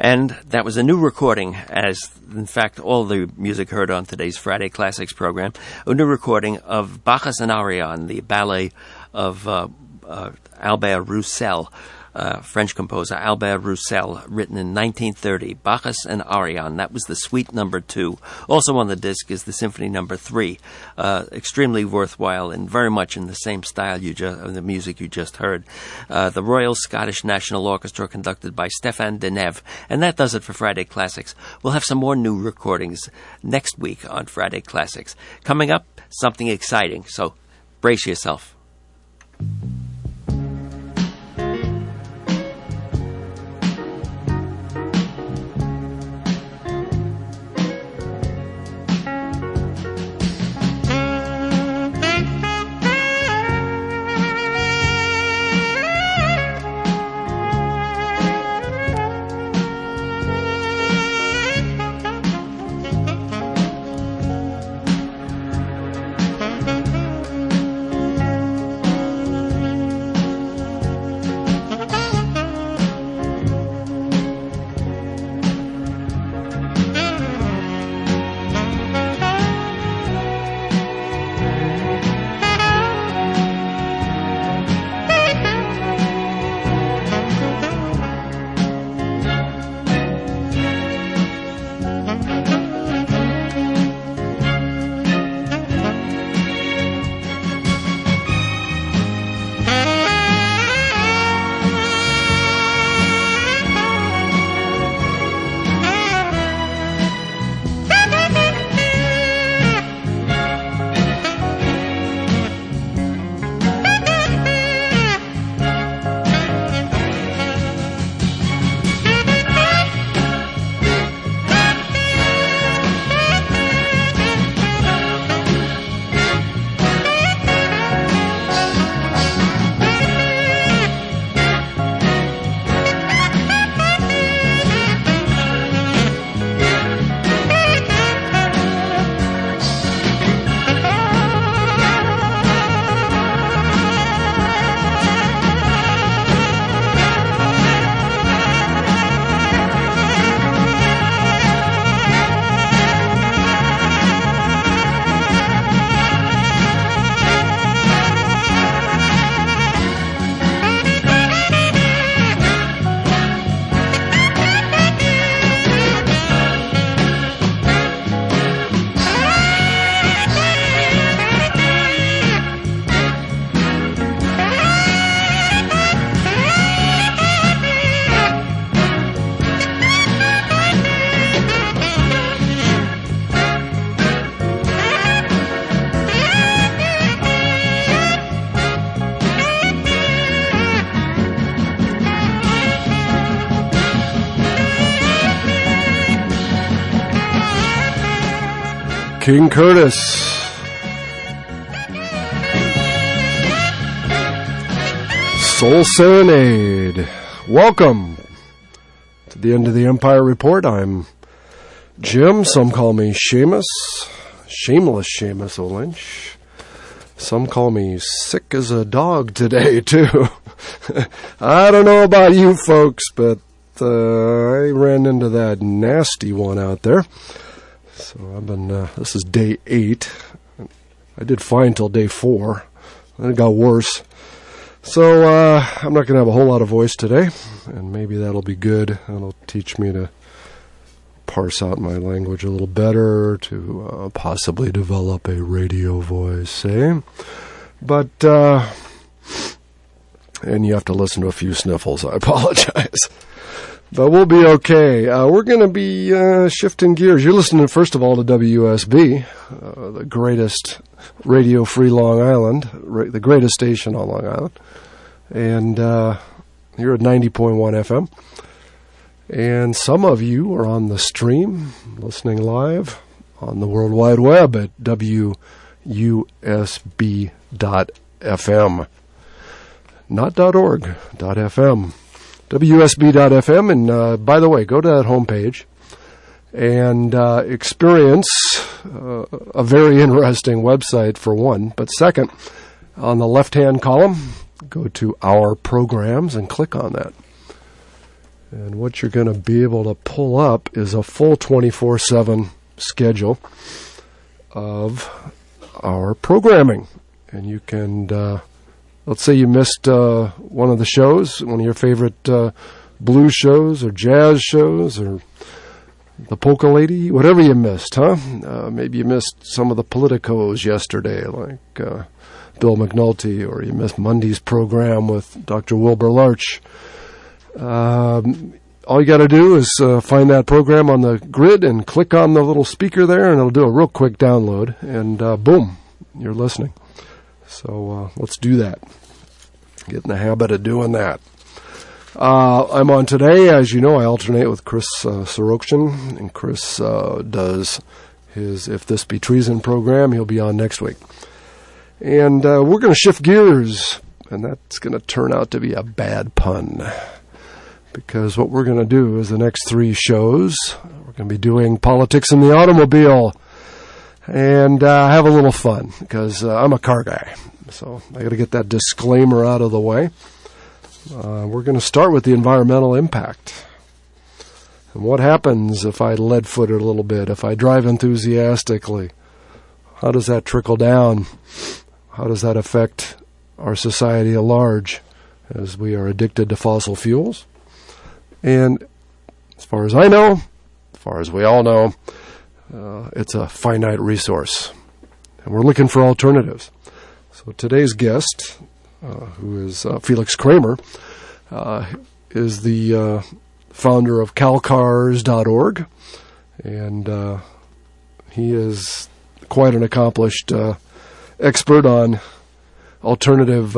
And that was a new recording, as in fact all the music heard on today's Friday Classics program, a new recording of Bacchus and Arion, the ballet of Albert Roussel, French composer Albert Roussel, written in 1930. Bacchus and Arion, that was the Suite No. 2. Also on the disc is the Symphony No. 3. Extremely worthwhile and very much in the same style of the music you just heard. The Royal Scottish National Orchestra, conducted by Stéphane Denève. And that does it for Friday Classics. We'll have some more new recordings next week on Friday Classics. Coming up, something exciting, so brace yourself. King Curtis. Soul Serenade. Welcome to the end of the Empire Report. I'm Jim. Some call me Seamus. Shameless Seamus O'Lynch. Some call me sick as a dog today, too. I don't know about you folks, but I ran into that nasty one out there. So I've been, this is day 8. I did fine till day 4. Then it got worse. So I'm not going to have a whole lot of voice today, and maybe that'll be good. That'll teach me to parse out my language a little better, to possibly develop a radio voice, eh? But, and you have to listen to a few sniffles. I apologize. But we'll be okay. We're going to be shifting gears. You're listening, first of all, to WSB, the greatest radio-free Long Island, the greatest station on Long Island. And you're at 90.1 FM. And some of you are on the stream, listening live on the World Wide Web at WUSB.FM. Not .org, .FM. WSB.FM, and by the way, go to that homepage and experience a very interesting website, for one. But second, on the left-hand column, go to Our Programs and click on that. And what you're going to be able to pull up is a full 24/7 schedule of our programming. And you can, let's say you missed one of the shows, one of your favorite blues shows or jazz shows or the Polka Lady, whatever you missed, huh? Maybe you missed some of the politicos yesterday, like Bill McNulty, or you missed Monday's program with Dr. Wilbur Larch. All you got to do is find that program on the grid and click on the little speaker there, and it'll do a real quick download, and boom, you're listening. So let's do that. Get in the habit of doing that. I'm on today. As you know, I alternate with Chris Sorokshin, and Chris does his If This Be Treason program. He'll be on next week. And we're going to shift gears, and that's going to turn out to be a bad pun, because what we're going to do is the next 3 shows, we're going to be doing politics in the automobile, and have a little fun, because I'm a car guy, so I got to get that disclaimer out of the way. We're going to start with the environmental impact. And what happens if I lead-foot it a little bit, if I drive enthusiastically? How does that trickle down? How does that affect our society at large as we are addicted to fossil fuels? And as far as I know, as far as we all know, it's a finite resource. And we're looking for alternatives. So today's guest, who is Felix Kramer, is the founder of calcars.org, and he is quite an accomplished expert on alternative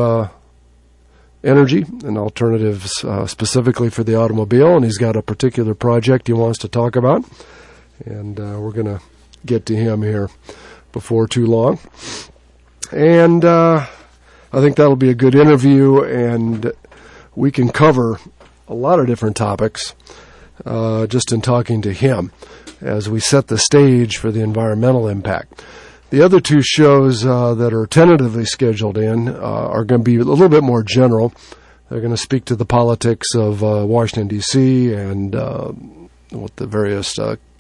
energy and alternatives specifically for the automobile, and he's got a particular project he wants to talk about, and we're going to get to him here before too long. And I think that'll be a good interview, and we can cover a lot of different topics just in talking to him as we set the stage for the environmental impact. The other 2 shows that are tentatively scheduled in are going to be a little bit more general. They're going to speak to the politics of Washington, D.C., and what the various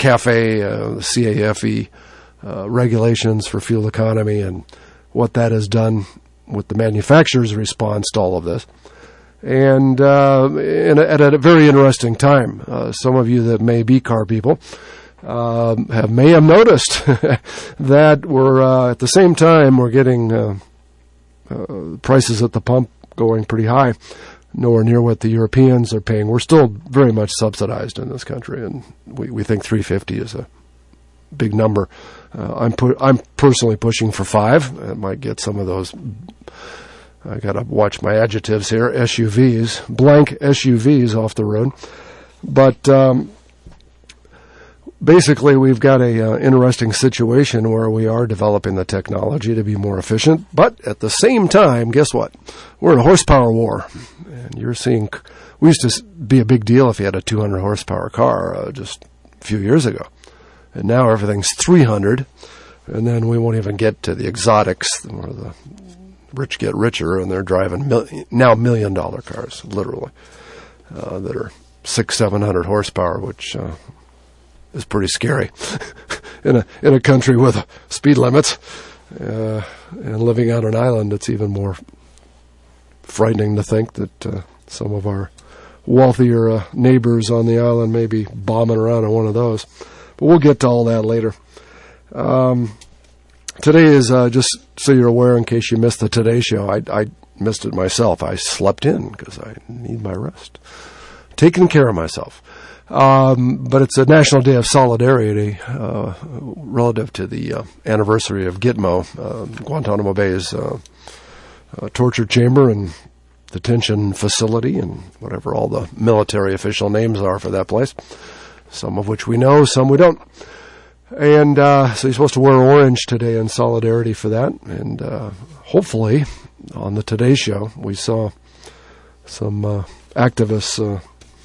CAFE regulations for fuel economy and what that has done with the manufacturer's response to all of this. And at a very interesting time. Some of you that may be car people may have noticed that we're at the same time we're getting prices at the pump going pretty high, nowhere near what the Europeans are paying. We're still very much subsidized in this country, and we think $3.50 is a big number. I'm personally pushing for $5. I might get some of those. I got to watch my adjectives here. SUVs, blank SUVs off the road. But basically, we've got a interesting situation where we are developing the technology to be more efficient. But at the same time, guess what? We're in a horsepower war. And you're seeing, we used to be a big deal if you had a 200 horsepower car just a few years ago. And now everything's 300. And then we won't even get to the exotics where the rich get richer, and they're driving now $1 million cars, literally, that are 600-700 horsepower, which is pretty scary in a country with speed limits, and living on an island. It's even more frightening to think that some of our wealthier neighbors on the island may be bombing around in one of those. But we'll get to all that later. Today is, just so you're aware, in case you missed the Today Show, I missed it myself. I slept in because I need my rest. Taking care of myself. But it's a National Day of Solidarity relative to the anniversary of Gitmo, Guantanamo Bay's torture chamber and detention facility, and whatever all the military official names are for that place, some of which we know, some we don't. And so you're supposed to wear orange today in solidarity for that. And hopefully, on the Today Show, we saw some activists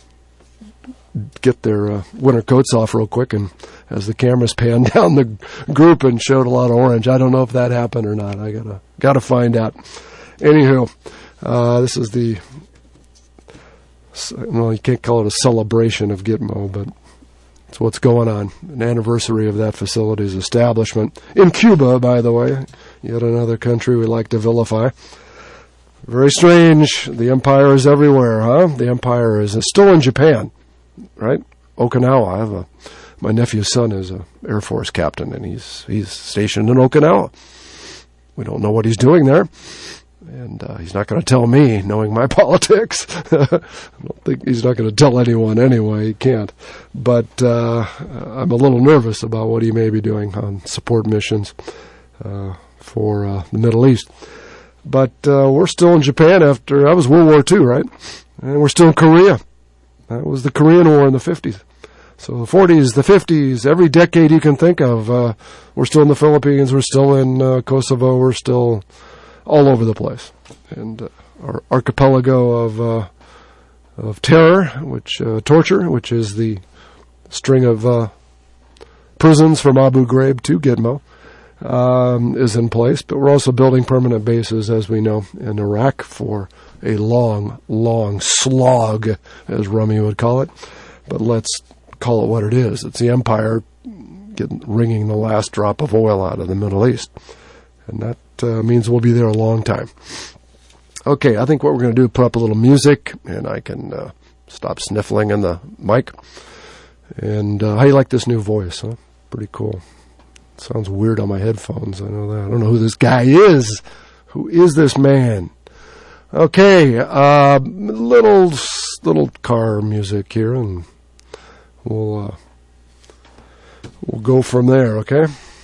get their winter coats off real quick, and as the cameras panned down the group and showed a lot of orange. I don't know if that happened or not. I gotta find out. Anywho, this is the well, you can't call it a celebration of Gitmo, but it's what's going on. An anniversary of that facility's establishment. In Cuba, by the way, yet another country we like to vilify. Very strange. The empire is everywhere, huh? The empire is still in Japan, right? Okinawa. My nephew's son is an Air Force captain, and he's stationed in Okinawa. We don't know what he's doing there, and he's not going to tell me, knowing my politics. I don't think he's not going to tell anyone anyway. He can't. But I'm a little nervous about what he may be doing on support missions for the Middle East. But we're still in Japan after, that was World War II, right? And we're still in Korea. That was the Korean War in the 50s. So the 40s, the 50s, every decade you can think of, we're still in the Philippines, we're still in Kosovo, we're still all over the place. And our archipelago of terror, torture, which is the string of prisons from Abu Ghraib to Gitmo, is in place. But we're also building permanent bases, as we know, in Iraq for a long, long slog, as Rummy would call it. But let's call it what it is. It's the empire wringing the last drop of oil out of the Middle East. And that means we'll be there a long time. Okay, I think what we're going to do is put up a little music, and I can stop sniffling in the mic. And how you like this new voice, huh? Pretty cool. Sounds weird on my headphones, I know that. I don't know who this guy is. Who is this man? Okay, little car music here, and we'll go from there, okay?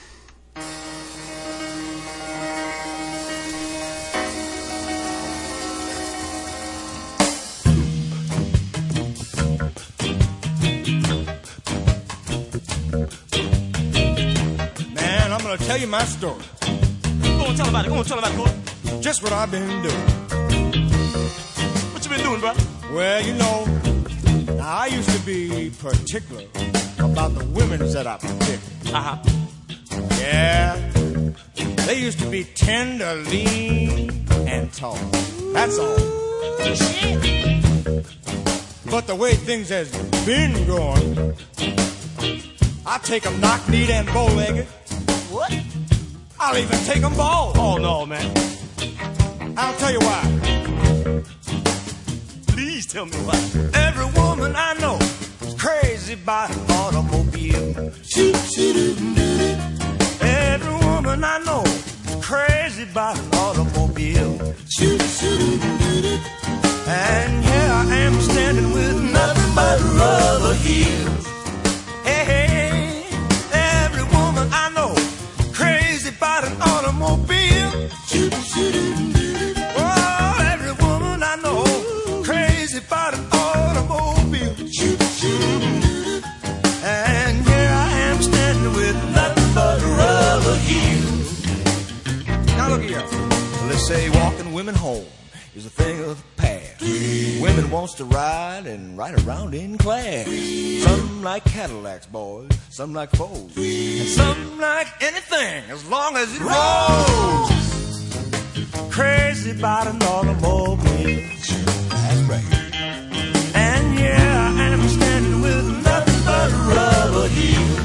Man, I'm gonna tell you my story. Go on, tell about it, boy. Just what I've been doing. What you been doing, bro? Well, you know, I used to be particular about the women that I picked. Yeah. They used to be tender, lean, and tall. That's all. But the way things has been going, I take them knock-kneed and bow-legged. What? I'll even take them bald. Oh, no, man. I'll tell you why. Please tell me why. Every woman I know is crazy about an automobile. Every woman I know is crazy about an automobile. And here I am standing with nothing but rubber heels. Hey, hey, every woman I know crazy about an automobile. Oh, every woman I know crazy about an automobile. And here I am standing with nothing but rubber heels. Now look here. Let's say walking women home is a thing of the past. Women wants to ride and ride around in class. Some like Cadillacs, boys, some like Fords, and some like anything as long as it rolls. Crazy about an automobile. That's right. And yeah, I am standing with nothing but rubber heels.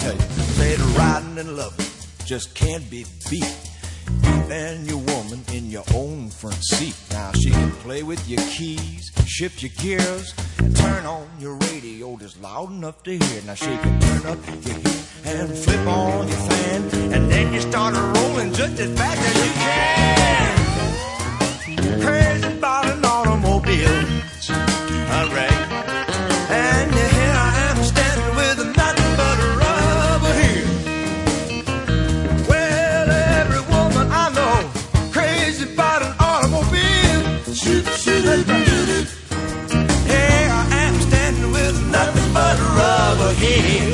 Just can't be beat. You and your woman in your own front seat. Now she can play with your keys, shift your gears, and turn on your radio just loud enough to hear. Now she can turn up your heat and flip on your fan, and then you start rolling just as fast as you can. Crazy about an automobile. Alright. And here I am standing with nothing but a rubber heel. Well, every woman I know crazy about an automobile. Shoot, shoot, here I am standing with nothing but a rubber heel.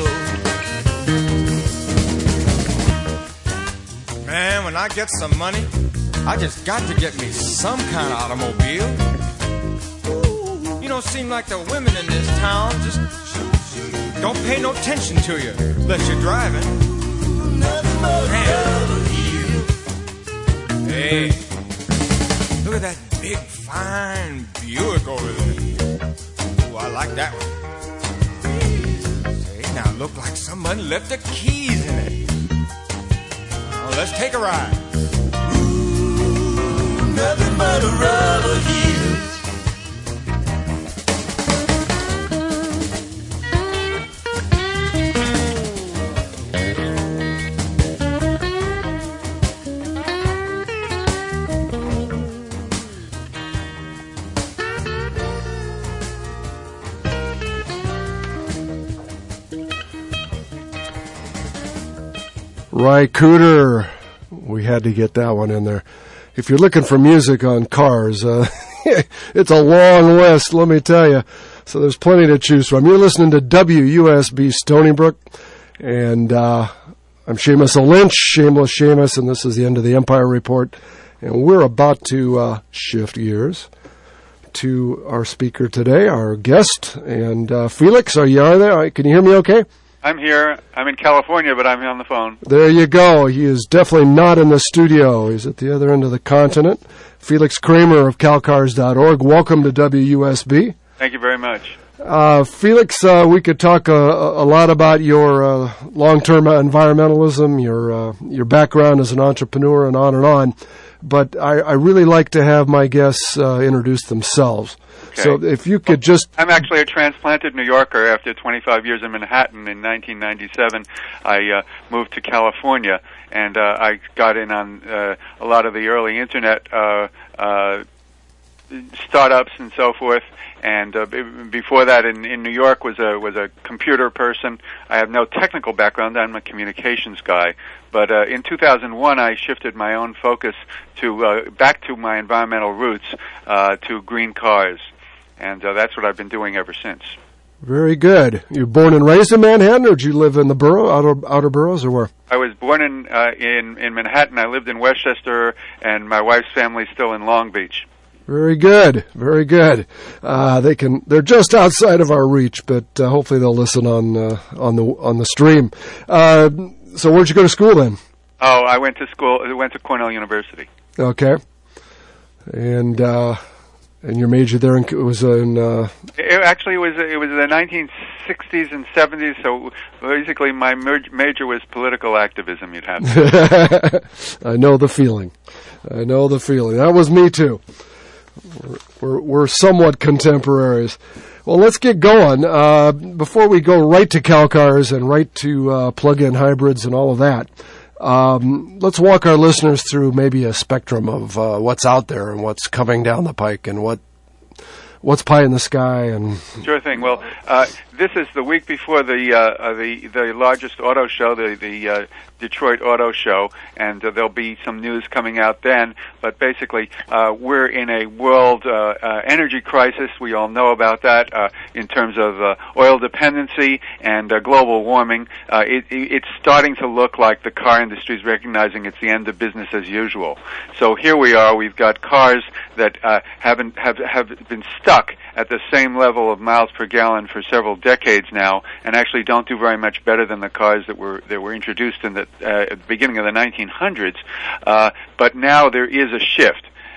Man, when I get some money, I just got to get me some kind of automobile. You don't seem like the women in this town just don't pay no attention to you unless you're driving. Man. Hey, look at that big, fine Buick over there. Ooh, I like that one. Hey, now look like somebody left the keys in it. Now, let's take a ride. Ooh, nothing but a rubber heel. Ry Cooder. We had to get that one in there. If you're looking for music on cars, it's a long list, let me tell you. So there's plenty to choose from. You're listening to WUSB Stony Brook, and I'm Seamus Lynch, Shameless Seamus, and this is the end of the Empire Report. And we're about to shift gears to our speaker today, our guest. And Felix, are you there? Can you hear me okay? I'm here. I'm in California, but I'm on the phone. There you go. He is definitely not in the studio. He's at the other end of the continent. Felix Kramer of CalCars.org. Welcome to WUSB. Thank you very much. Felix, we could talk a lot about your long-term environmentalism, your background as an entrepreneur, and on. But I really like to have my guests introduce themselves. Okay. So if you could just... I'm actually a transplanted New Yorker. After 25 years in Manhattan in 1997, I moved to California, and I got in on a lot of the early Internet startups and so forth. And before that, in New York, was a computer person. I have no technical background. I'm a communications guy. But in 2001, I shifted my own focus to back to my environmental roots, to green cars, and that's what I've been doing ever since. Very good. You were born and raised in Manhattan, or did you live in the borough, outer boroughs, or where? I was born in Manhattan. I lived in Westchester, and my wife's family's still in Long Beach. Very good, very good. They're just outside of our reach, but hopefully they'll listen on the stream. So where'd you go to school then? Oh, I went to Cornell University. Okay, and your major there was in. It was the 1960s and 70s. So basically, my major was political activism. You'd have to. I know the feeling. That was me too. We're somewhat contemporaries. Well, let's get going. Before we go right to CalCars and right to plug-in hybrids and all of that, let's walk our listeners through maybe a spectrum of what's out there and what's coming down the pike and what's pie in the sky. And sure thing. Well, this is the week before the largest auto show, the Detroit Auto Show, and there'll be some news coming out then. But basically, we're in a world energy crisis. We all know about that in terms of oil dependency and global warming. It's starting to look like the car industry is recognizing it's the end of business as usual. So here we are. We've got cars that have been stuck at the same level of miles per gallon for several decades now, and actually don't do very much better than the cars that were introduced in at the beginning of the 1900s. But now there is a shift.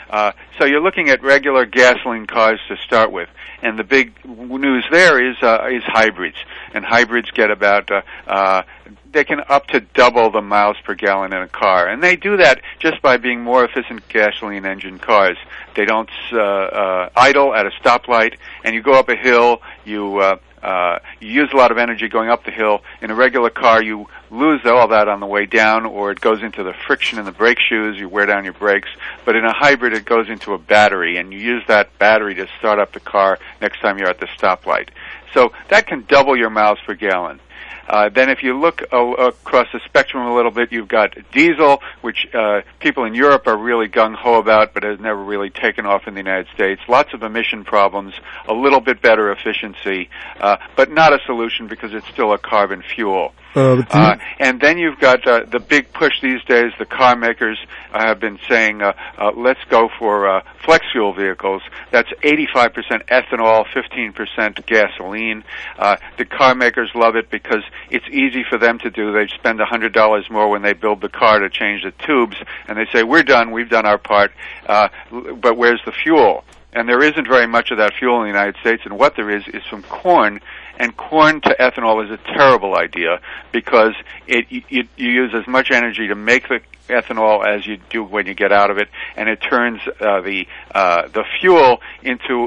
So you're looking at regular gasoline cars to start with, and the big news there is hybrids, and hybrids get about they can up to double the miles per gallon in a car, and they do that just by being more efficient gasoline engine cars. They don't idle at a stoplight, and you go up a hill, you use a lot of energy going up the hill. In a regular car, you lose all that on the way down, or it goes into the friction in the brake shoes, you wear down your brakes. But in a hybrid, it goes into a battery, and you use that battery to start up the car next time you're at the stoplight. So that can double your miles per gallon. Then if you look across the spectrum a little bit, you've got diesel, which people in Europe are really gung-ho about, but has never really taken off in the United States. Lots of emission problems, a little bit better efficiency, but not a solution because it's still a carbon fuel. And then you've got the big push these days. The car makers have been saying, let's go for flex fuel vehicles. That's 85% ethanol, 15% gasoline. The car makers love it because it's easy for them to do. They spend $100 more when they build the car to change the tubes, and they say, we're done, we've done our part, but where's the fuel? And there isn't very much of that fuel in the United States, and what there is from corn, and corn to ethanol is a terrible idea because you use as much energy to make the ethanol as you do when you get out of it, and it turns the fuel into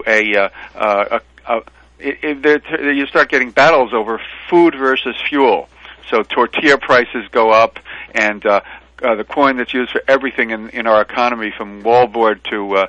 you start getting battles over food versus fuel. So tortilla prices go up, and the corn that's used for everything in our economy, from wallboard to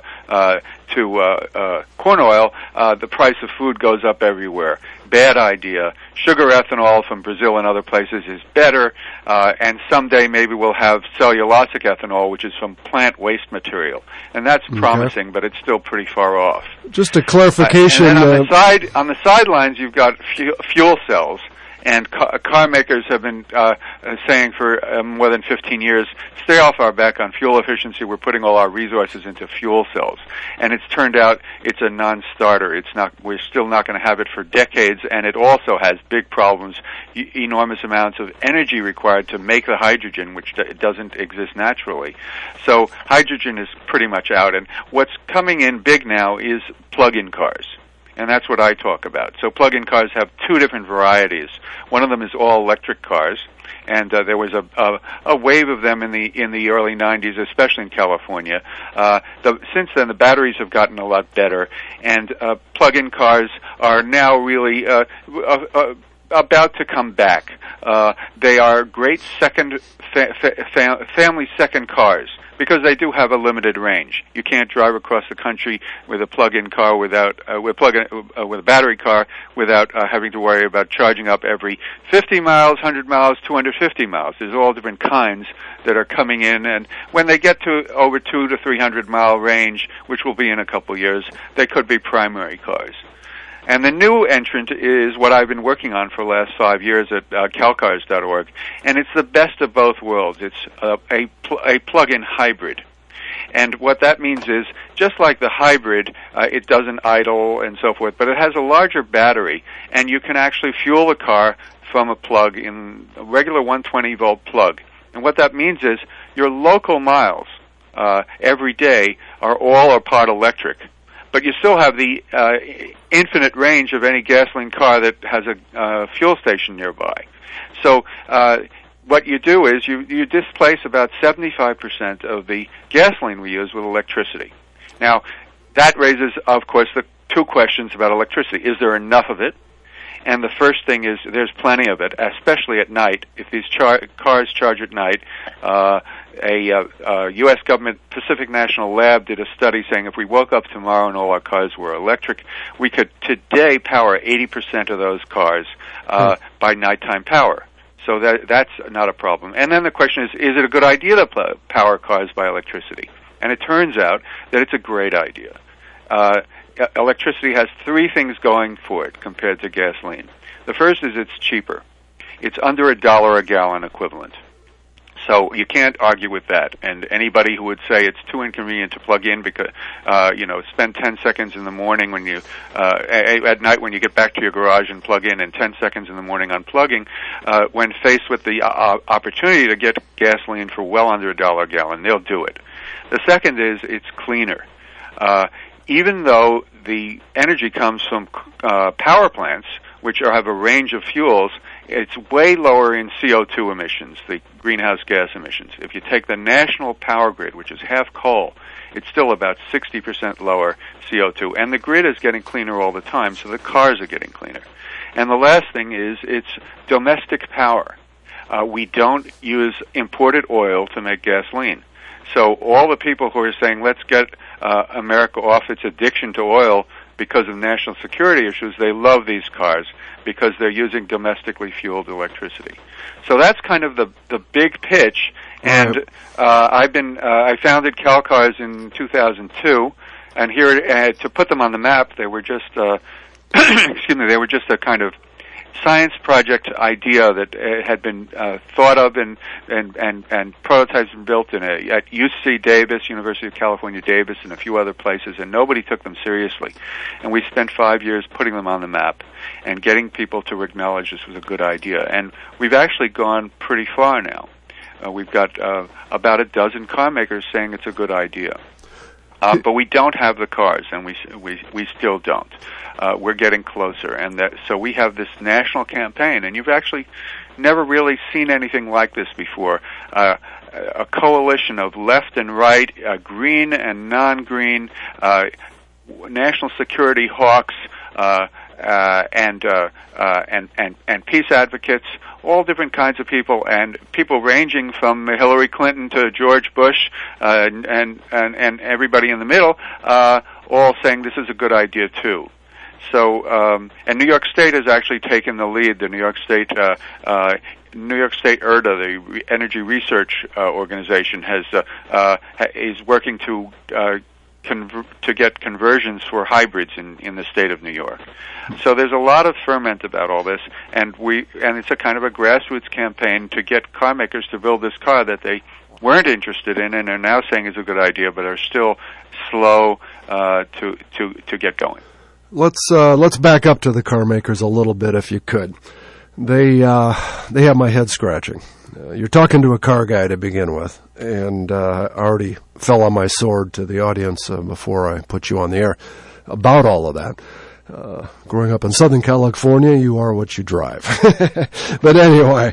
corn oil, the price of food goes up everywhere. Bad idea. Sugar ethanol from Brazil and other places is better, and someday maybe we'll have cellulosic ethanol, which is from plant waste material, and that's promising, but it's still pretty far off. Just a clarification. And then on the sidelines, you've got fuel cells. And car makers have been saying for more than 15 years, stay off our back on fuel efficiency. We're putting all our resources into fuel cells. And it's turned out it's a non-starter. We're still not going to have it for decades, and it also has big problems, enormous amounts of energy required to make the hydrogen, which doesn't exist naturally. So hydrogen is pretty much out. And what's coming in big now is plug-in cars. And that's what I talk about. So plug-in cars have two different varieties. One of them is all-electric cars, and there was a wave of them in the early 90s, especially in California. Since then, the batteries have gotten a lot better, and plug-in cars are now really about to come back. They are great family second cars, because they do have a limited range. You can't drive across the country with a plug-in car with a battery car without having to worry about charging up every 50 miles, 100 miles, 250 miles. There's all different kinds that are coming in, and when they get to over 200 to 300 mile range, which will be in a couple years, they could be primary cars. And the new entrant is what I've been working on for the last 5 years at calcars.org, and it's the best of both worlds. It's a plug-in hybrid. And what that means is, just like the hybrid, it doesn't idle and so forth, but it has a larger battery, and you can actually fuel the car from a plug in a regular 120-volt plug. And what that means is your local miles every day are all part electric. But you still have the infinite range of any gasoline car that has a fuel station nearby. So what you do is you displace about 75% of the gasoline we use with electricity. Now, that raises, of course, the two questions about electricity. Is there enough of it? And the first thing is there's plenty of it, especially at night. If these cars charge at night, a U.S. government Pacific National Lab did a study saying if we woke up tomorrow and all our cars were electric, we could today power 80% of those cars by nighttime power. So that's not a problem. And then the question is it a good idea to power cars by electricity? And it turns out that it's a great idea. Electricity has three things going for it compared to gasoline. The first is it's cheaper. It's under $1 a gallon equivalent. So you can't argue with that. And anybody who would say it's too inconvenient to plug in because, spend 10 seconds in the morning when you, at night when you get back to your garage and plug in, and 10 seconds in the morning unplugging, when faced with the opportunity to get gasoline for well under $1 a gallon, they'll do it. The second is it's cleaner. Even though the energy comes from power plants, which have a range of fuels, it's way lower in CO2 emissions, the greenhouse gas emissions. If you take the national power grid, which is half coal, it's still about 60% lower CO2. And the grid is getting cleaner all the time, so the cars are getting cleaner. And the last thing is it's domestic power. We don't use imported oil to make gasoline. So all the people who are saying, let's get America off its addiction to oil because of national security issues, they love these cars because they're using domestically fueled electricity. So that's kind of the big pitch. And I founded CalCars in 2002, and here to put them on the map, they were just they were just a kind of science project idea that had been thought of and prototypes been built at UC Davis, University of California Davis, and a few other places, and nobody took them seriously. And we spent 5 years putting them on the map and getting people to acknowledge this was a good idea. And we've actually gone pretty far now. We've got about a dozen car makers saying it's a good idea. But we don't have the cars, and we still don't. We're getting closer, and so we have this national campaign, and you've actually never really seen anything like this before. A coalition of left and right, green and non-green, national security hawks, and peace advocates, all different kinds of people, and people ranging from Hillary Clinton to George Bush, and everybody in the middle, all saying this is a good idea too. So, and New York State has actually taken the lead. The New York State ERDA, the Energy Research Organization, is working to get conversions for hybrids in the state of New York. So there's a lot of ferment about all this, and it's a kind of a grassroots campaign to get car makers to build this car that they weren't interested in and are now saying is a good idea, but are still slow to get going. Let's back up to the car makers a little bit, if you could. They have my head scratching. You're talking to a car guy to begin with, and I already fell on my sword to the audience before I put you on the air about all of that. Growing up in Southern California, you are what you drive. But anyway,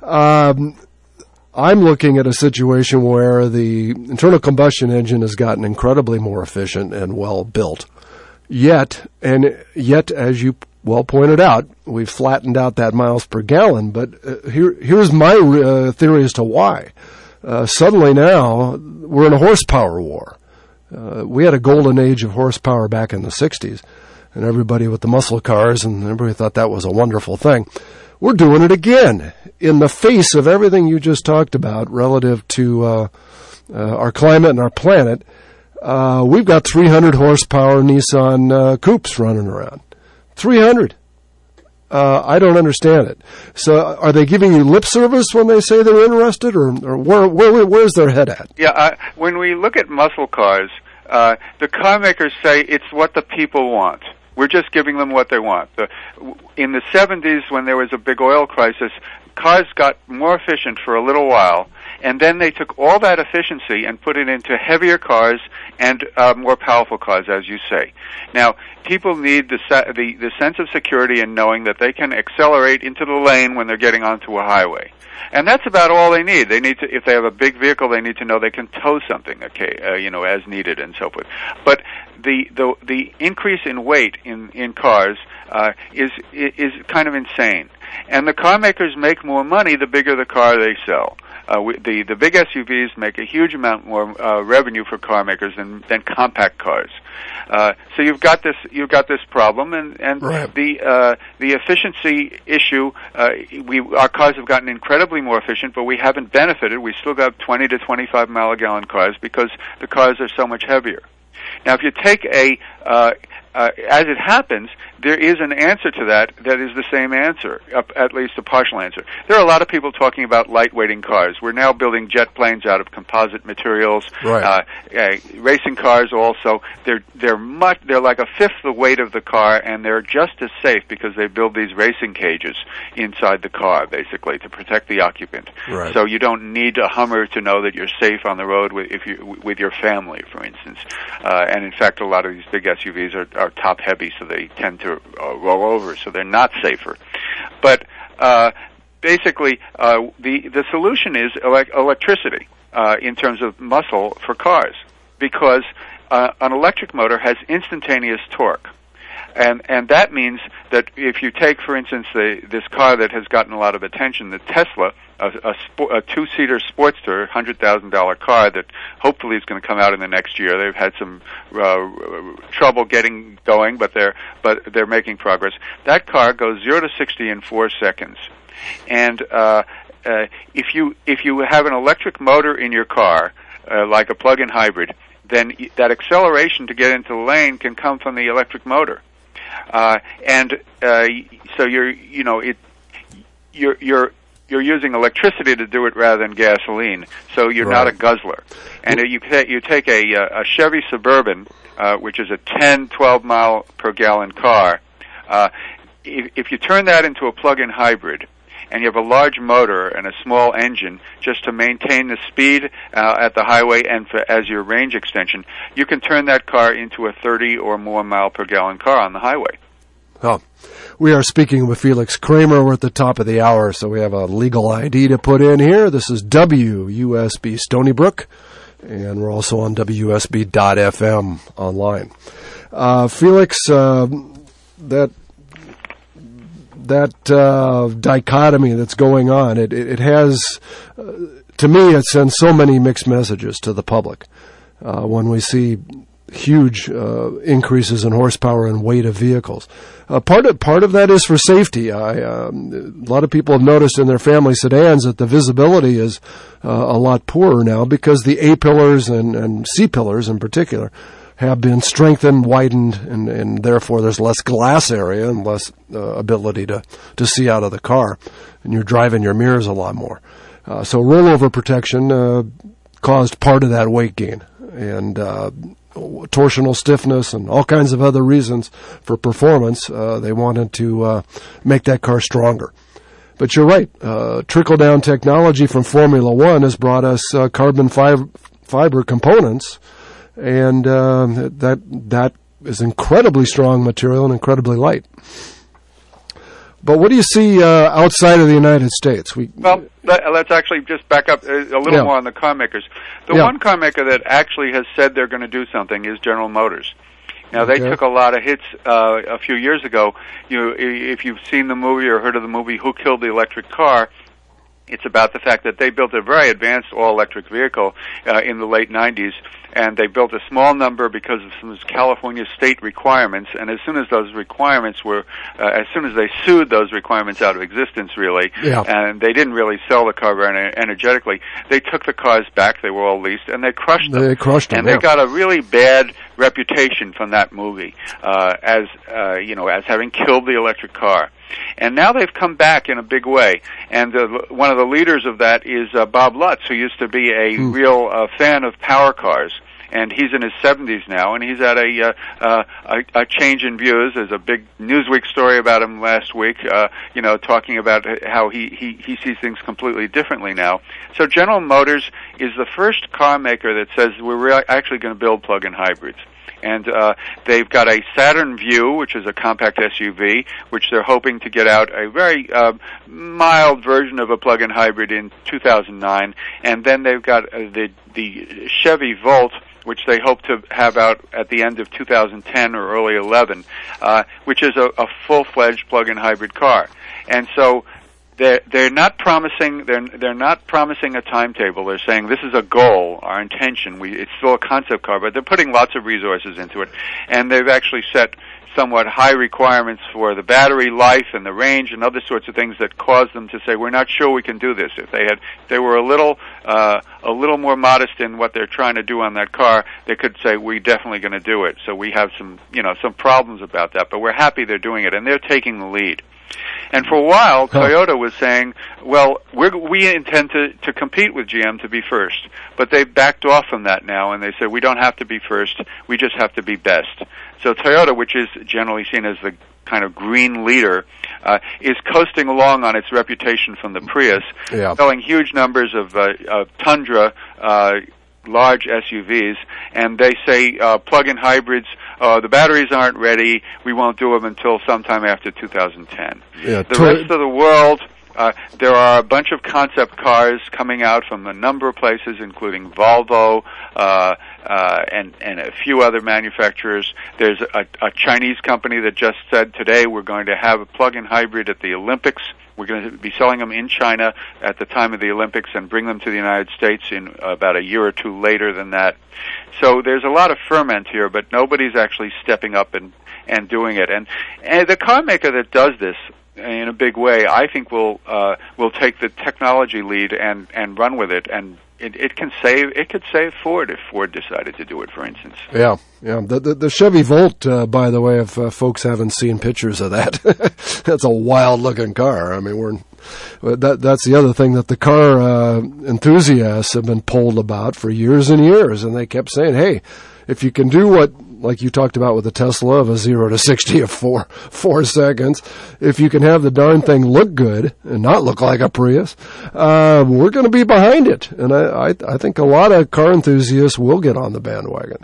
I'm looking at a situation where the internal combustion engine has gotten incredibly more efficient and well built. Yet, as you well pointed out, we've flattened out that miles per gallon. But here's my theory as to why. Suddenly now, we're in a horsepower war. We had a golden age of horsepower back in the 60s, and everybody with the muscle cars, and everybody thought that was a wonderful thing. We're doing it again in the face of everything you just talked about relative to our climate and our planet. We've got 300 horsepower Nissan coupes running around. 300. I don't understand it. So are they giving you lip service when they say they're interested, or where's their head at? Yeah, when we look at muscle cars, the car makers say it's what the people want. We're just giving them what they want. In the 70s, when there was a big oil crisis, cars got more efficient for a little while, and then they took all that efficiency and put it into heavier cars and more powerful cars, as you say. Now, people need the sense of security in knowing that they can accelerate into the lane when they're getting onto a highway. And that's about all they need. They need to, if they have a big vehicle, they need to know they can tow something, as needed and so forth. But the increase in weight in cars is kind of insane. And the car makers make more money the bigger the car they sell. The big SUVs make a huge amount more revenue for car makers than compact cars. So you've got this problem, and right. The efficiency issue. Our cars have gotten incredibly more efficient, but we haven't benefited. We still got 20 to 25 mile a gallon cars because the cars are so much heavier. Now, if you take a as it happens, there is an answer to that is the same answer, at least a partial answer. There are a lot of people talking about lightweighting cars. We're now building jet planes out of composite materials. Right. Racing cars also. They're like a fifth the weight of the car, and they're just as safe because they build these racing cages inside the car, basically, to protect the occupant. Right. So you don't need a Hummer to know that you're safe on the road with your family, for instance. And in fact, a lot of these big SUVs are top heavy, so they tend to roll over, so they're not safer. But basically, the solution is electricity in terms of muscle for cars, because an electric motor has instantaneous torque. And that means that if you take, for instance, this car that has gotten a lot of attention, the Tesla, a two-seater Sportster, $100,000 car that hopefully is going to come out in the next year. They've had some trouble getting going, but they're making progress. That car goes 0 to 60 in 4 seconds. And if you have an electric motor in your car, like a plug-in hybrid, then that acceleration to get into the lane can come from the electric motor. So you're using electricity to do it rather than gasoline. So you're not a guzzler. And you take a Chevy Suburban, which is a 10-12 mile per gallon car. If you turn that into a plug-in hybrid, and you have a large motor and a small engine just to maintain the speed at the highway and as your range extension, you can turn that car into a 30 or more mile per gallon car on the highway. Oh, we are speaking with Felix Kramer. We're at the top of the hour, so we have a legal ID to put in here. This is WUSB Stony Brook, and we're also on WUSB.FM online. Felix, that dichotomy that's going on, it has, to me, it sends so many mixed messages to the public. When we see huge increases in horsepower and weight of vehicles. Part of that is for safety. A lot of people have noticed in their family sedans that the visibility is a lot poorer now because the A-pillars and C-pillars in particular have been strengthened, widened, and therefore there's less glass area and less ability to see out of the car, and you're driving your mirrors a lot more. So rollover protection caused part of that weight gain, and torsional stiffness and all kinds of other reasons for performance. They wanted to make that car stronger. But you're right. Trickle-down technology from Formula One has brought us carbon fiber components, and that is incredibly strong material and incredibly light. But what do you see outside of the United States? Let's actually just back up a little more on the car makers. The one car maker that actually has said they're going to do something is General Motors. Now, they took a lot of hits a few years ago. If you've seen the movie or heard of the movie Who Killed the Electric Car, it's about the fact that they built a very advanced all-electric vehicle in the late 90s, and they built a small number because of some California state requirements, and as soon as those requirements as soon as they sued those requirements out of existence, really, and they didn't really sell the car very energetically, they took the cars back, they were all leased, and they crushed them. And they got a really bad reputation from that movie, as having killed the electric car. And now they've come back in a big way. And one of the leaders of that is Bob Lutz, who used to be a real fan of power cars. And he's in his 70s now, and he's had a change in views. There's a big Newsweek story about him last week, talking about how he sees things completely differently now. So General Motors is the first car maker that says we're actually going to build plug-in hybrids. And they've got a Saturn Vue, which is a compact SUV, which they're hoping to get out a very mild version of a plug-in hybrid in 2009. And then they've got the Chevy Volt, which they hope to have out at the end of 2010 or early 11, which is a full-fledged plug-in hybrid car. And so they're not promising a timetable. They're saying this is a goal, our intention. It's still a concept car, but they're putting lots of resources into it, and they've actually set somewhat high requirements for the battery life and the range and other sorts of things that cause them to say we're not sure we can do this. If they were a little more modest in what they're trying to do on that car, they could say we're definitely going to do it. So we have some problems about that, but we're happy they're doing it, and they're taking the lead. And for a while, Toyota was saying, well, we intend to compete with GM to be first. But they've backed off from that now, and they say we don't have to be first, we just have to be best. So Toyota, which is generally seen as the kind of green leader, is coasting along on its reputation from the Prius, selling huge numbers of Tundra, large SUVs, and they say plug-in hybrids, the batteries aren't ready, we won't do them until sometime after 2010. The rest of the world, there are a bunch of concept cars coming out from a number of places, including Volvo and a few other manufacturers. There's a Chinese company that just said today we're going to have a plug-in hybrid at the Olympics. We're going to be selling them in China at the time of the Olympics and bring them to the United States in about a year or two later than that. So there's a lot of ferment here, but nobody's actually stepping up and doing it. And the car maker that does this in a big way, I think will take the technology lead and run with it, and it could save Ford if Ford decided to do it, for instance. Yeah. The Chevy Volt, by the way, if folks haven't seen pictures of that, that's a wild looking car. I mean, that's the other thing that the car enthusiasts have been polled about for years and years, and they kept saying, hey, if you can do what, like you talked about with the Tesla, of a 0 to 60 of 4 seconds, if you can have the darn thing look good and not look like a Prius, we're going to be behind it. And I think a lot of car enthusiasts will get on the bandwagon.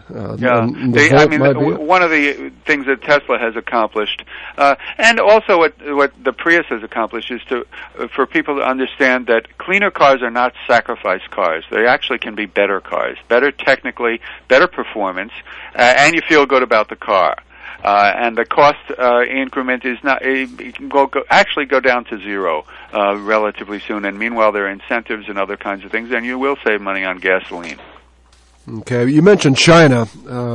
One of the things that Tesla has accomplished, and also what the Prius has accomplished, is for people to understand that cleaner cars are not sacrifice cars. They actually can be better cars, better technically, better performance, and you feel good about the car. And the cost increment is not, it can actually go down to zero relatively soon. And meanwhile, there are incentives and other kinds of things, and you will save money on gasoline. Okay, you mentioned China.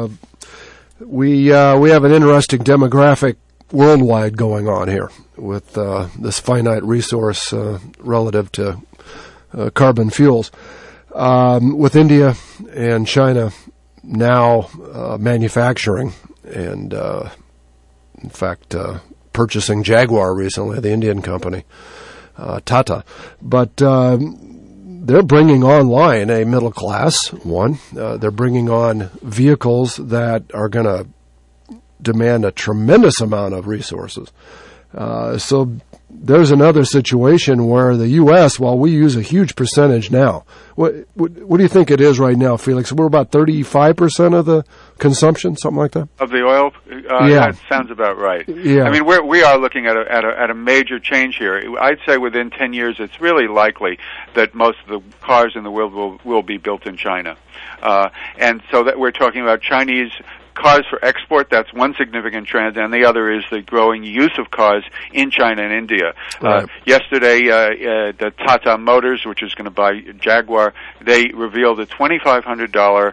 We have an interesting demographic worldwide going on here with this finite resource relative to carbon fuels. With India and China now manufacturing and, in fact, purchasing Jaguar recently, the Indian company, Tata. But they're bringing online a middle class one. They're bringing on vehicles that are going to demand a tremendous amount of resources. So there's another situation where the U.S., while we use a huge percentage now, what do you think it is right now, Felix? We're about 35% of the consumption, something like that? Of the oil? That sounds about right. Yeah. I mean, we are looking at a major change here. I'd say within 10 years, it's really likely that most of the cars in the world will be built in China. And so that we're talking about Chinese cars for export. That's one significant trend, and the other is the growing use of cars in China and India. Right. Yesterday, the Tata Motors, which is going to buy Jaguar, they revealed a $2,500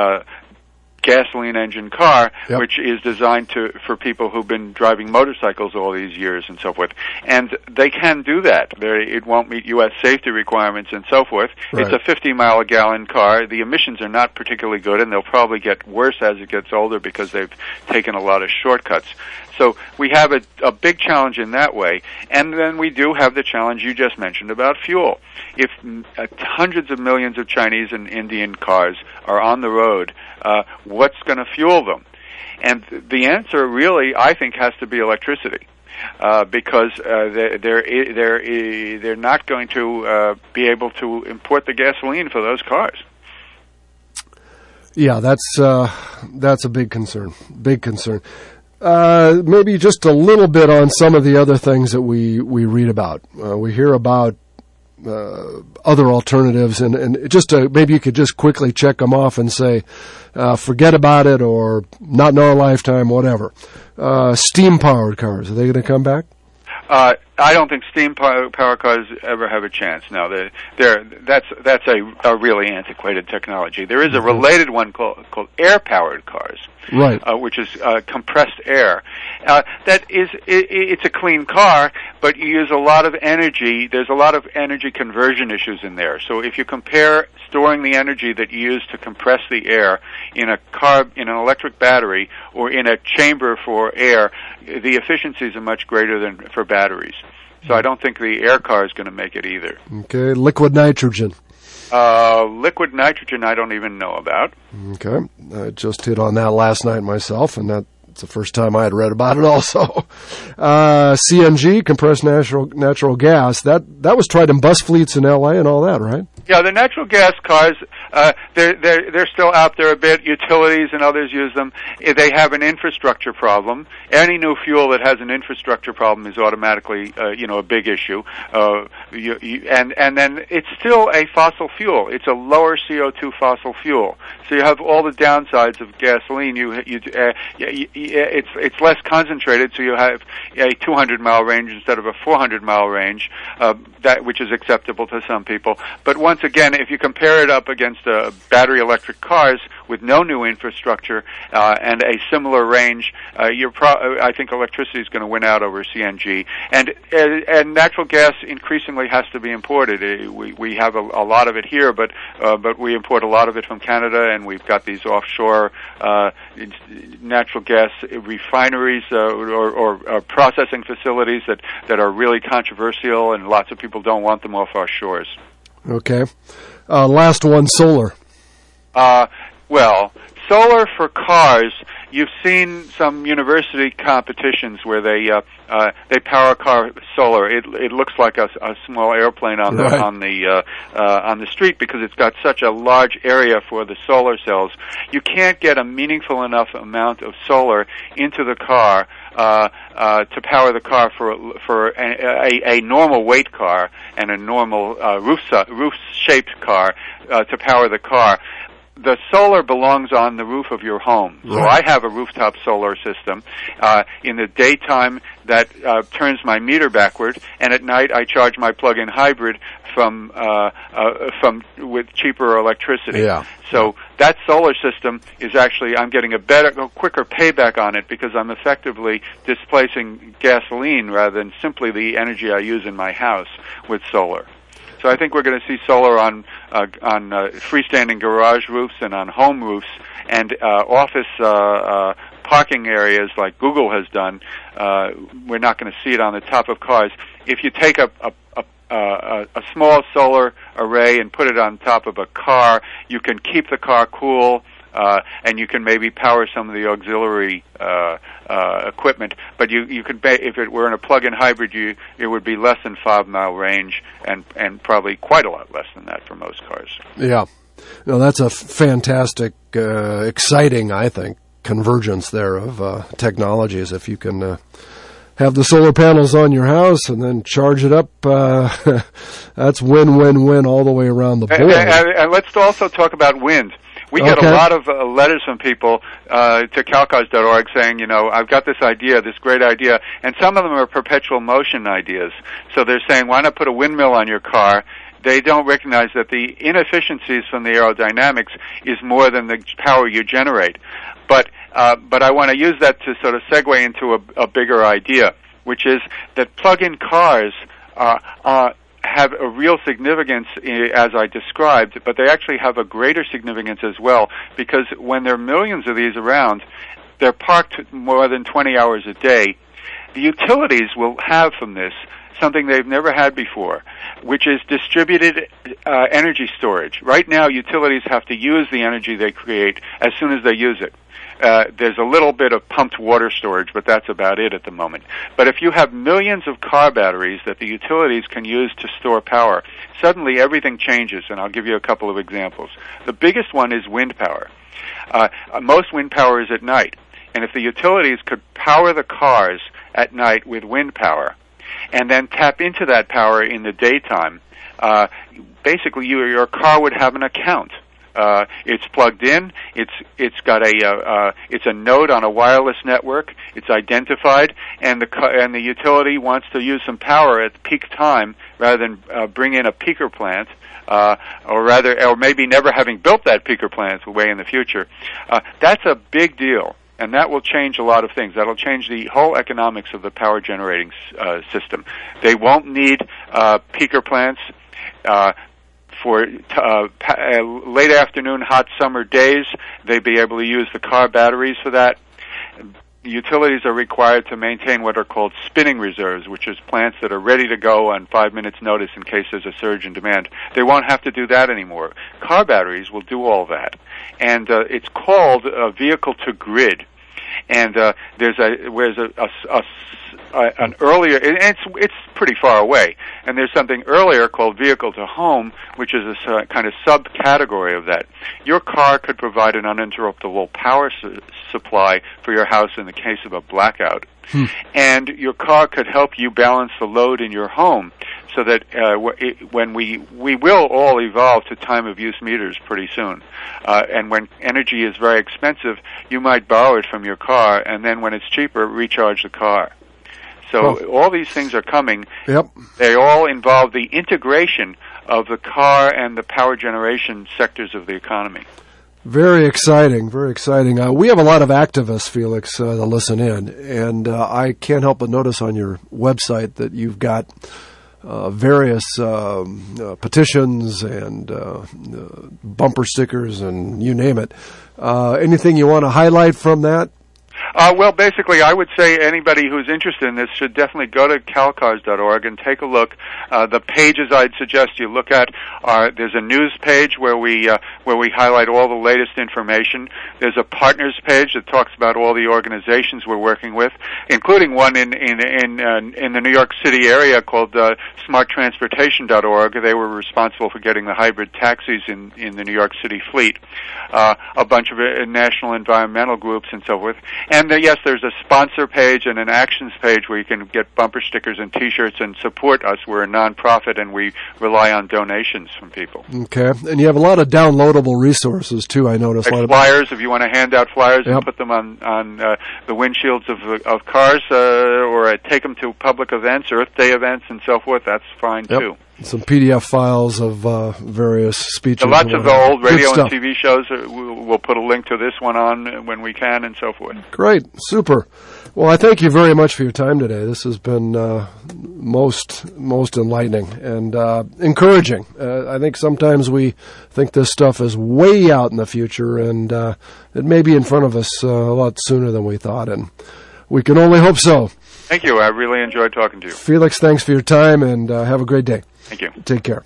gasoline engine car, which is designed for people who've been driving motorcycles all these years and so forth. And they can do that. It won't meet U.S. safety requirements and so forth. Right. It's a 50-mile-a-gallon car. The emissions are not particularly good, and they'll probably get worse as it gets older because they've taken a lot of shortcuts. So we have a big challenge in that way. And then we do have the challenge you just mentioned about fuel. If hundreds of millions of Chinese and Indian cars are on the road, what's going to fuel them? And the answer really, I think, has to be electricity. Because they're not going to be able to import the gasoline for those cars. Yeah, that's a big concern. Big concern. Maybe just a little bit on some of the other things that we read about. We hear about other alternatives, and just maybe you could just quickly check them off and say, forget about it, or not in our lifetime, whatever. Steam-powered cars, are they going to come back? I don't think steam power cars ever have a chance. No, that's a really antiquated technology. There is a related one called air-powered cars, right? Which is compressed air. It's a clean car, but you use a lot of energy. There's a lot of energy conversion issues in there. So if you compare storing the energy that you use to compress the air in an electric battery or in a chamber for air, the efficiencies are much greater than for batteries. So I don't think the air car is going to make it either. Okay, liquid nitrogen. Liquid nitrogen I don't even know about. Okay, I just hit on that last night myself, and that's the first time I had read about it also. CNG, compressed natural gas, that was tried in bus fleets in L.A. and all that, right? Yeah, the natural gas cars, they're still out there a bit. Utilities and others use them. They have an infrastructure problem. Any new fuel that has an infrastructure problem is automatically, a big issue. And then it's still a fossil fuel. It's a lower CO2 fossil fuel. So you have all the downsides of gasoline. It's less concentrated, so you have a 200-mile range instead of a 400-mile range, which is acceptable to some people. But once again, if you compare it up against battery electric cars with no new infrastructure and a similar range, I think electricity is going to win out over CNG. And natural gas increasingly has to be imported. We have a lot of it here, but we import a lot of it from Canada, and we've got these offshore natural gas refineries or processing facilities that are really controversial, and lots of people don't want them off our shores. Okay. Last one, solar. Well, solar for cars, you've seen some university competitions where they power a car solar. It looks like a small airplane on the street because it's got such a large area for the solar cells. You can't get a meaningful enough amount of solar into the car to power the car for a normal weight car and a normal roof-shaped car to power the car. The solar belongs on the roof of your home. So I have a rooftop solar system. In the daytime, that turns my meter backward, and at night I charge my plug-in hybrid with cheaper electricity. Yeah. So that solar system is actually, I'm getting a quicker payback on it because I'm effectively displacing gasoline rather than simply the energy I use in my house with solar. So I think we're going to see solar on freestanding garage roofs and on home roofs and office parking areas like Google has done. We're not going to see it on the top of cars. If you take a small solar array and put it on top of a car, you can keep the car cool, and you can maybe power some of the auxiliary equipment. But you could, if it were in a plug-in hybrid, it would be less than 5-mile range, and probably quite a lot less than that for most cars. Yeah, no, that's a fantastic, exciting, I think, convergence there of technologies. If you can have the solar panels on your house and then charge it up, that's win-win-win all the way around the board. And let's also talk about wind. We get a lot of letters from people to calcars.org saying, I've got this idea, this great idea, and some of them are perpetual motion ideas. So they're saying, why not put a windmill on your car? They don't recognize that the inefficiencies from the aerodynamics is more than the power you generate. But I want to use that to sort of segue into a bigger idea, which is that plug-in cars have a real significance, as I described, but they actually have a greater significance as well, because when there are millions of these around, they're parked more than 20 hours a day. The utilities will have from this something they've never had before, which is distributed energy storage. Right now, utilities have to use the energy they create as soon as they use it. There's a little bit of pumped water storage, but that's about it at the moment. But if you have millions of car batteries that the utilities can use to store power, suddenly everything changes, and I'll give you a couple of examples. The biggest one is wind power. Most wind power is at night, and if the utilities could power the cars at night with wind power and then tap into that power in the daytime, basically your car would have an account It's plugged in. It's got it's a node on a wireless network. It's identified, and the utility wants to use some power at peak time rather than bring in a peaker plant. Or maybe never having built that peaker plant way in the future. That's a big deal, and that will change a lot of things. That'll change the whole economics of the power generating system. They won't need peaker plants for late afternoon, hot summer days. They'd be able to use the car batteries for that. Utilities are required to maintain what are called spinning reserves, which is plants that are ready to go on 5 minutes' notice in case there's a surge in demand. They won't have to do that anymore. Car batteries will do all that. And it's called vehicle to grid. And there's an earlier, and it's pretty far away, and there's something earlier called vehicle to home, which is a kind of subcategory of that. Your car could provide an uninterruptible power supply for your house in the case of a blackout, and your car could help you balance the load in your home, so that when we will all evolve to time of use meters pretty soon, and when energy is very expensive, you might borrow it from your car, and then when it's cheaper, recharge the car. So all these things are coming. Yep. They all involve the integration of the car and the power generation sectors of the economy. Very exciting, very exciting. We have a lot of activists, Felix, that listen in, and I can't help but notice on your website that you've got various petitions and bumper stickers and you name it. Anything you want to highlight from that? Well, basically, I would say anybody who's interested in this should definitely go to calcars.org and take a look. The pages I'd suggest you look at are, there's a news page where we highlight all the latest information. There's a partners page that talks about all the organizations we're working with, including one in the New York City area called smarttransportation.org. They were responsible for getting the hybrid taxis in the New York City fleet. A bunch of national environmental groups and so forth. And yes, there's a sponsor page and an actions page where you can get bumper stickers and T-shirts and support us. We're a nonprofit, and we rely on donations from people. Okay, and you have a lot of downloadable resources too. I noticed. Like flyers, if you want to hand out flyers and put them on the windshields of cars, or take them to public events, Earth Day events, and so forth. That's fine too. Some PDF files of various speeches. Lots of the old radio and TV shows. We'll put a link to this one on when we can, and so forth. Great, super. Well, I thank you very much for your time today. This has been most enlightening and encouraging. I think sometimes we think this stuff is way out in the future, and it may be in front of us a lot sooner than we thought, and we can only hope so. Thank you. I really enjoyed talking to you. Felix, thanks for your time, and have a great day. Thank you. Take care.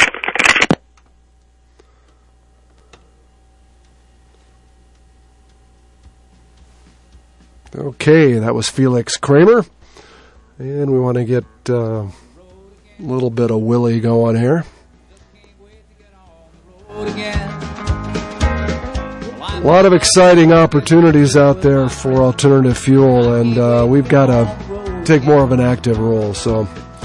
Okay, that was Felix Kramer. And we want to get a little bit of Willie going here. A lot of exciting opportunities out there for alternative fuel, and we've got to take more of an active role. So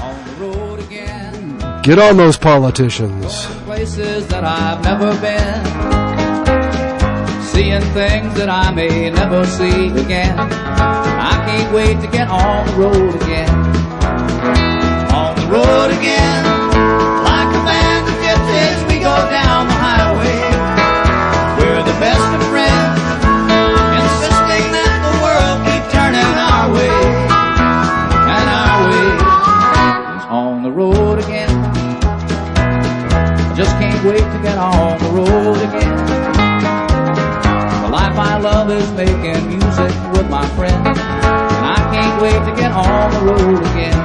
get on those politicians. Places that I've never been, seeing things that I may never see again. I can't wait to get on the road again. On the road again, like a band of gypsies, we go down the highway. We're the best of friends, insisting that the world keep turning our way. And our way is on the road again. Just can't wait to get on the road again. The life I love is making music with my friends, and I can't wait to get on the road again.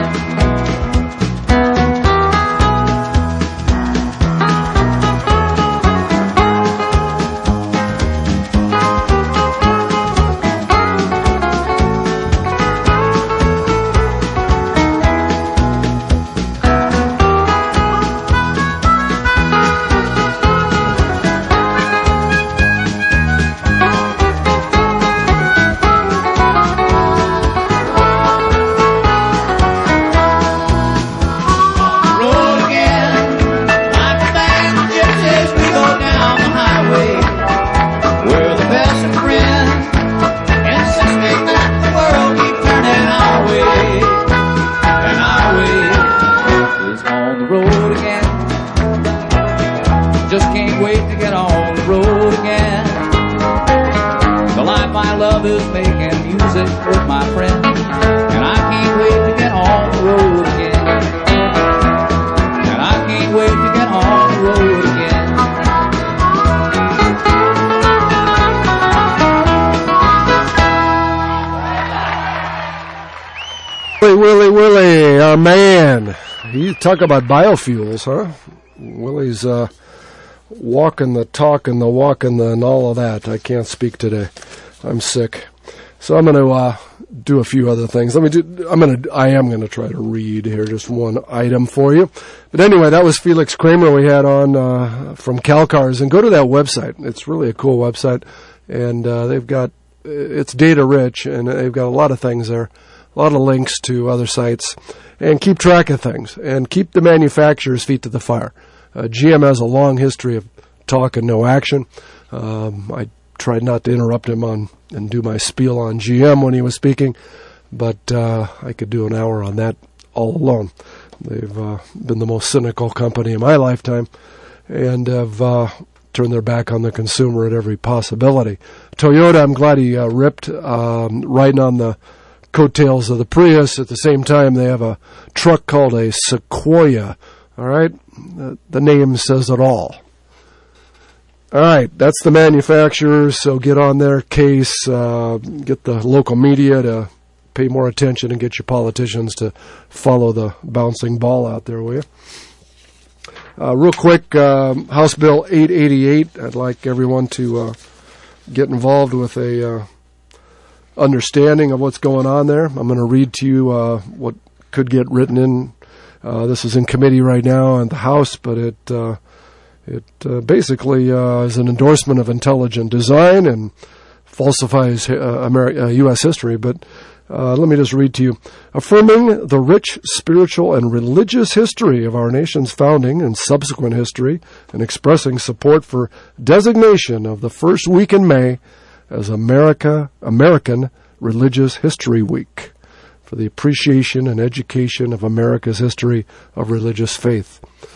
my love is making music with my friend, and I can't wait to get on the road again. And I can't wait to get on the road again. Willie, our man. You talk about biofuels, huh? Willie's walking the talk and the walking the and all of that. I can't speak today. I'm sick. So I'm going to do a few other things. I am going to try to read here just one item for you. But anyway, that was Felix Kramer we had on from CalCars. And go to that website. It's really a cool website. And it's data rich, and they've got a lot of things there. A lot of links to other sites, and keep track of things, and keep the manufacturer's feet to the fire. GM has a long history of talk and no action. I tried not to interrupt him and do my spiel on GM when he was speaking, but I could do an hour on that all alone. They've been the most cynical company in my lifetime, and have turned their back on the consumer at every possibility. Toyota, I'm glad he ripped, riding on the coattails of the Prius. At the same time, they have a truck called a Sequoia. All right? The name says it all. All right, that's the manufacturers, so get on their case, get the local media to pay more attention, and get your politicians to follow the bouncing ball out there, will you? Real quick, House Bill 888, I'd like everyone to get involved with a understanding of what's going on there. I'm going to read to you what could get written in. This is in committee right now in the House, but it basically is an endorsement of intelligent design and falsifies U.S. history. But let me just read to you. Affirming the rich spiritual and religious history of our nation's founding and subsequent history, and expressing support for designation of the first week in May as American Religious History Week, for the appreciation and education of America's history of religious faith.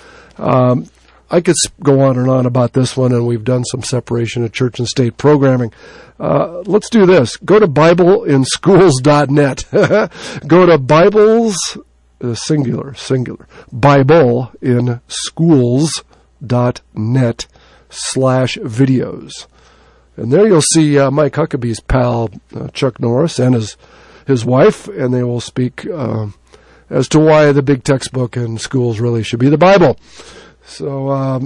I could go on and on about this one, and we've done some separation of church and state programming. Let's do this. Go to BibleInSchools.net. Go to Bibles, singular, BibleInSchools.net/videos. And there you'll see Mike Huckabee's pal, Chuck Norris, and his wife, and they will speak as to why the big textbook in schools really should be the Bible. So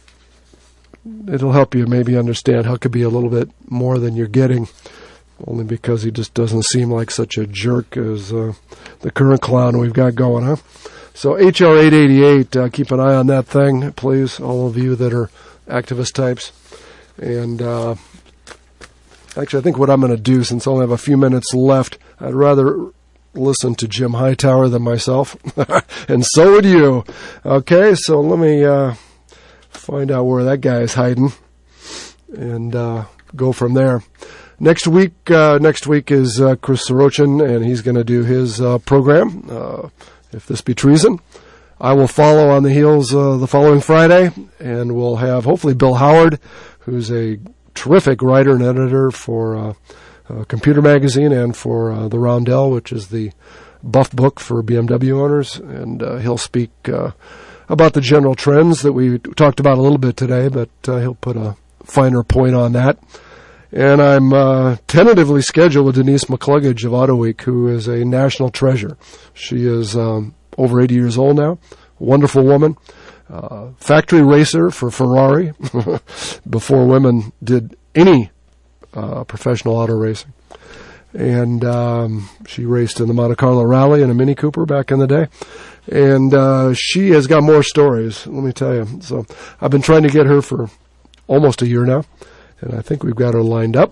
it'll help you maybe understand Huckabee a little bit more than you're getting, only because he just doesn't seem like such a jerk as the current clown we've got going, huh? So HR 888, keep an eye on that thing, please, all of you that are activist types. And actually, I think what I'm going to do, since I only have a few minutes left, I'd rather listen to Jim Hightower than myself, and so would you. Okay, so let me find out where that guy is hiding, and go from there. Next week is Chris Sorochin, and he's going to do his program, If This Be Treason. I will follow on the heels the following Friday, and we'll have hopefully Bill Howard, who's a terrific writer and editor for Computer Magazine and for the Roundel, which is the buff book for BMW owners, and he'll speak about the general trends that we talked about a little bit today, but he'll put a finer point on that. And I'm tentatively scheduled with Denise McCluggage of Auto Week, who is a national treasure. She is over 80 years old now, wonderful woman, factory racer for Ferrari before women did any professional auto racing. And she raced in the Monte Carlo Rally in a Mini Cooper back in the day. And she has got more stories, let me tell you. So I've been trying to get her for almost a year now, and I think we've got her lined up.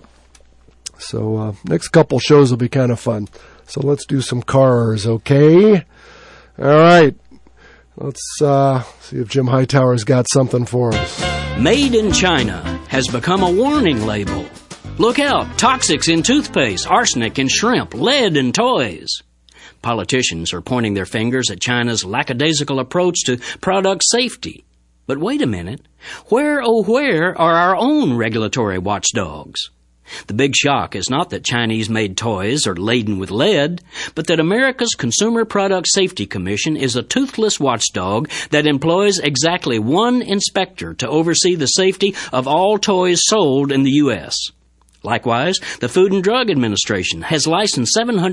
So next couple shows will be kind of fun. So let's do some cars, okay? All right. Let's see if Jim Hightower's got something for us. Made in China has become a warning label. Look out, toxics in toothpaste, arsenic in shrimp, lead in toys. Politicians are pointing their fingers at China's lackadaisical approach to product safety. But wait a minute. Where, oh where, are our own regulatory watchdogs? The big shock is not that Chinese-made toys are laden with lead, but that America's Consumer Product Safety Commission is a toothless watchdog that employs exactly one inspector to oversee the safety of all toys sold in the U.S. Likewise, the Food and Drug Administration has licensed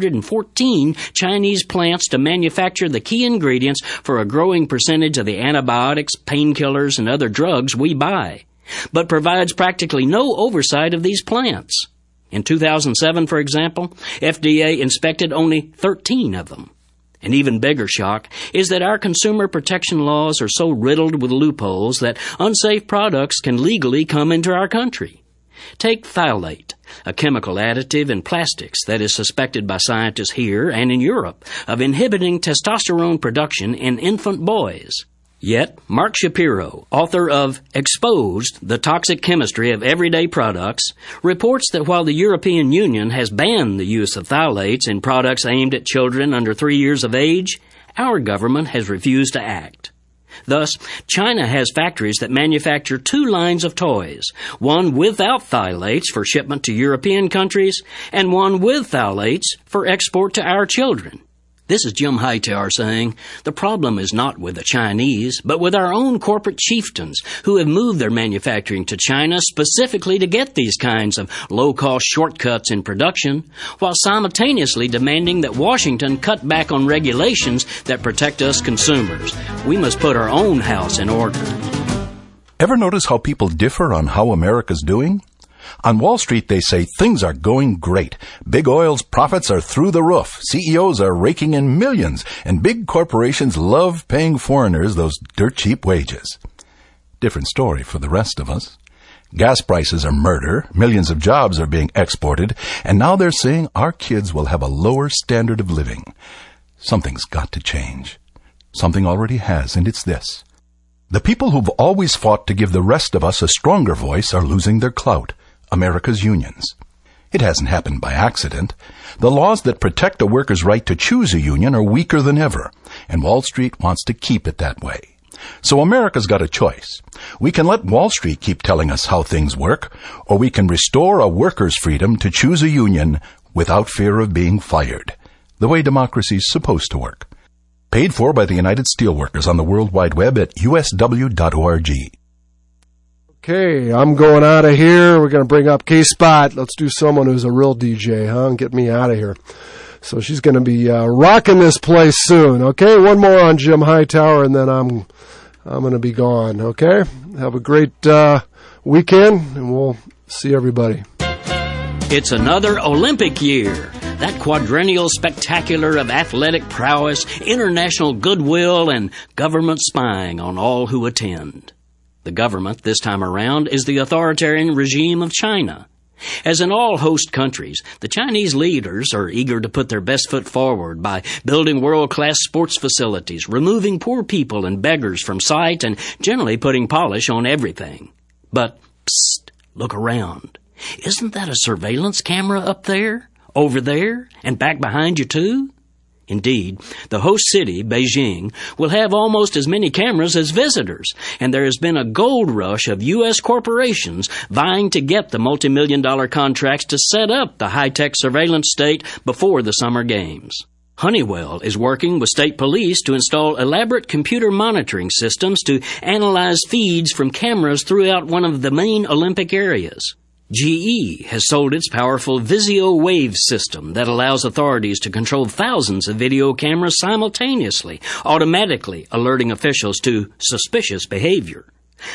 714 Chinese plants to manufacture the key ingredients for a growing percentage of the antibiotics, painkillers, and other drugs we buy, but provides practically no oversight of these plants. In 2007, for example, FDA inspected only 13 of them. An even bigger shock is that our consumer protection laws are so riddled with loopholes that unsafe products can legally come into our country. Take phthalate, a chemical additive in plastics that is suspected by scientists here and in Europe of inhibiting testosterone production in infant boys. Yet, Mark Shapiro, author of Exposed, the Toxic Chemistry of Everyday Products, reports that while the European Union has banned the use of phthalates in products aimed at children under 3 years of age, our government has refused to act. Thus, China has factories that manufacture 2 lines of toys, one without phthalates for shipment to European countries, and one with phthalates for export to our children. This is Jim Hightower saying, the problem is not with the Chinese, but with our own corporate chieftains who have moved their manufacturing to China specifically to get these kinds of low-cost shortcuts in production, while simultaneously demanding that Washington cut back on regulations that protect us consumers. We must put our own house in order. Ever notice how people differ on how America's doing? On Wall Street, they say things are going great. Big oil's profits are through the roof. CEOs are raking in millions, and big corporations love paying foreigners those dirt-cheap wages. Different story for the rest of us. Gas prices are murder, millions of jobs are being exported, and now they're saying our kids will have a lower standard of living. Something's got to change. Something already has, and it's this. The people who've always fought to give the rest of us a stronger voice are losing their clout. America's unions. It hasn't happened by accident. The laws that protect a worker's right to choose a union are weaker than ever, and Wall Street wants to keep it that way. So America's got a choice. We can let Wall Street keep telling us how things work, or we can restore a worker's freedom to choose a union without fear of being fired, the way democracy's supposed to work. Paid for by the United Steelworkers on the World Wide Web at usw.org. Okay, I'm going out of here. We're going to bring up K-Spot. Let's do someone who's a real DJ, huh? And get me out of here. So she's going to be rocking this place soon. Okay, one more on Jim Hightower, and then I'm going to be gone. Okay, have a great weekend, and we'll see everybody. It's another Olympic year. That quadrennial spectacular of athletic prowess, international goodwill, and government spying on all who attend. The government, this time around, is the authoritarian regime of China. As in all host countries, the Chinese leaders are eager to put their best foot forward by building world-class sports facilities, removing poor people and beggars from sight, and generally putting polish on everything. But, psst, look around. Isn't that a surveillance camera up there, over there, and back behind you too? Indeed, the host city, Beijing, will have almost as many cameras as visitors, and there has been a gold rush of U.S. corporations vying to get the multi-million-dollar contracts to set up the high-tech surveillance state before the Summer Games. Honeywell is working with state police to install elaborate computer monitoring systems to analyze feeds from cameras throughout one of the main Olympic areas. GE has sold its powerful Vizio Wave system that allows authorities to control thousands of video cameras simultaneously, automatically alerting officials to suspicious behavior.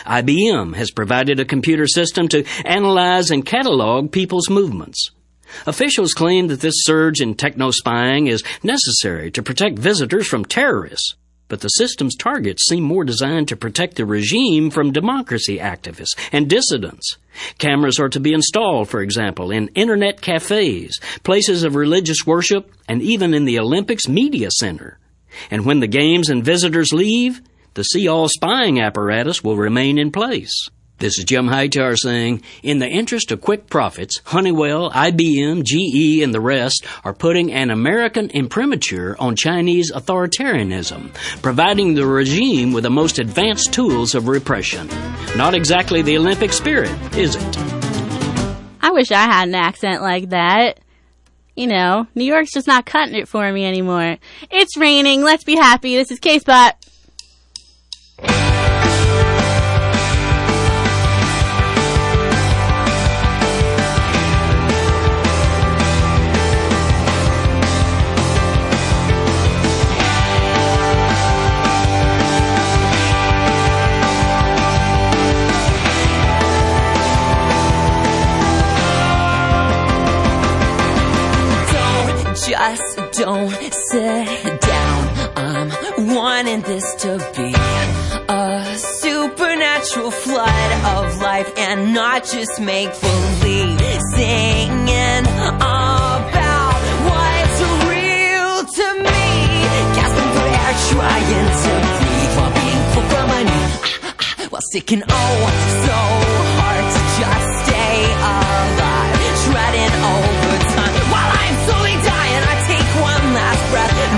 IBM has provided a computer system to analyze and catalog people's movements. Officials claim that this surge in techno-spying is necessary to protect visitors from terrorists, but the system's targets seem more designed to protect the regime from democracy activists and dissidents. Cameras are to be installed, for example, in internet cafes, places of religious worship, and even in the Olympics Media Center. And when the games and visitors leave, the see-all spying apparatus will remain in place. This is Jim Hightower saying, in the interest of quick profits, Honeywell, IBM, GE, and the rest are putting an American imprimatur on Chinese authoritarianism, providing the regime with the most advanced tools of repression. Not exactly the Olympic spirit, is it? I wish I had an accent like that. You know, New York's just not cutting it for me anymore. It's raining. Let's be happy. This is K-Spot. Just don't sit down. I'm wanting this to be a supernatural flood of life and not just make believe. Singing about what's real to me. Gasping for air, trying to breathe while being put from my knee. While sticking oh so